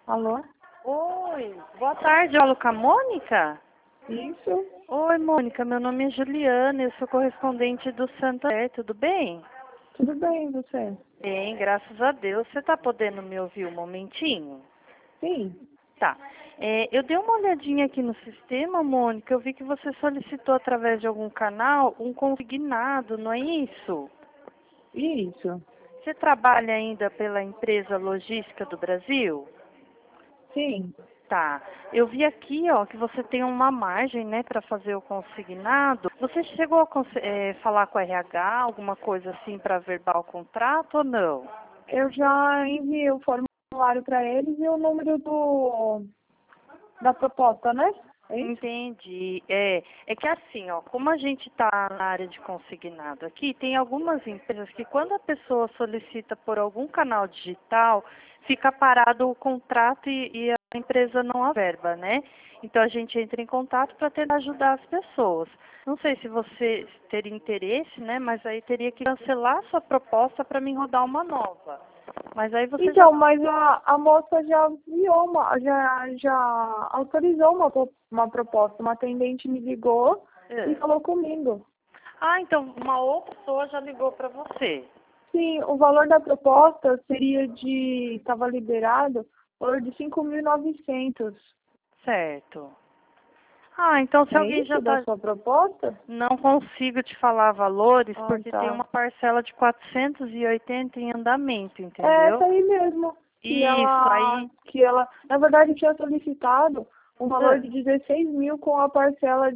Alô? Oi, boa tarde, eu falo com a Mônica? Isso? Oi, Mônica, meu nome é Juliana, eu sou correspondente do Santander, tudo bem? Tudo bem, você? Bem, graças a Deus. Você está podendo me ouvir um momentinho? Sim, Tá. Eu dei uma olhadinha aqui no sistema, Mônica, eu vi que você solicitou através de algum canal um consignado, não é isso? isso. Você trabalha ainda pela empresa Logística do Brasil? Sim. Tá. Eu vi aqui, ó, que você tem uma margem, né, para fazer o consignado. Você chegou a falar com a RH, alguma coisa assim, para verbal o contrato ou não? Eu já enviei o formulário para eles e o número da proposta, né? É isso? Entendi. É que assim, ó, como a gente está na área de consignado aqui, tem algumas empresas que quando a pessoa solicita por algum canal digital, fica parado o contrato e a empresa não averba, né? Então a gente entra em contato para tentar ajudar as pessoas. Não sei se você teria interesse, né? Mas aí teria que cancelar a sua proposta para mim rodar uma nova. Mas aí você já. Então, mas a moça já enviou já autorizou uma proposta. Uma atendente me ligou e É. falou comigo. Ah, então uma outra pessoa já ligou para você. Sim, o valor da proposta seria estava liberado, o valor de 5.900. Certo. Ah, então se É alguém já isso da está. sua proposta? Não consigo te falar valores Ah, porque tem tá. uma parcela de 480 em andamento, É entendeu? essa aí mesmo. Isso, aí. Na verdade, tinha solicitado um valor Ah, de 16 mil com a parcela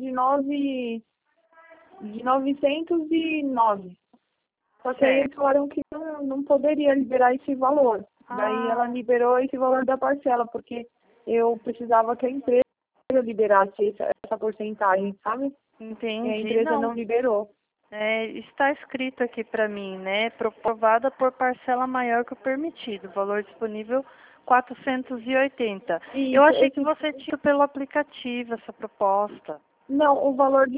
de 909. Só que aí eles certo. falaram que não poderia liberar esse valor. Daí ela Ah, liberou esse valor da parcela, porque eu precisava que a empresa liberasse essa porcentagem, sabe? E a entendi. empresa não Não, liberou. está escrito aqui para mim, né? Aprovada por parcela maior que o permitido. Valor disponível 480. Eu Isso, achei que você tinha pelo aplicativo essa proposta. não, o valor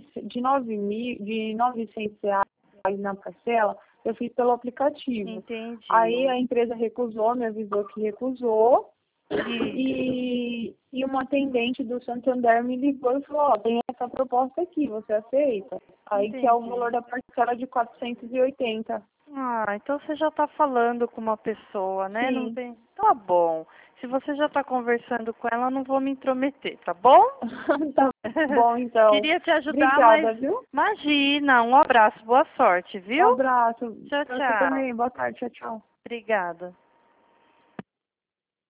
de 900 reais na parcela, eu fiz pelo aplicativo. Aí Entendi. a empresa recusou, me avisou que recusou, Isso. e uma atendente do Santander me ligou e falou, ó, tem essa proposta aqui, você aceita? Aí que é o Entendi. valor da parcela de 480. Ah, então você já está falando com uma pessoa, né? Não Sim. tem. Tá bom. Se você já está conversando com ela, eu não vou me intrometer, tá bom? Tá bom, então. Queria te ajudar, mas Obrigada, viu? imagina. Um abraço, boa sorte, Um viu? abraço. Tchau, Pra você tchau. também. Boa tarde. Tchau, tchau. Obrigada.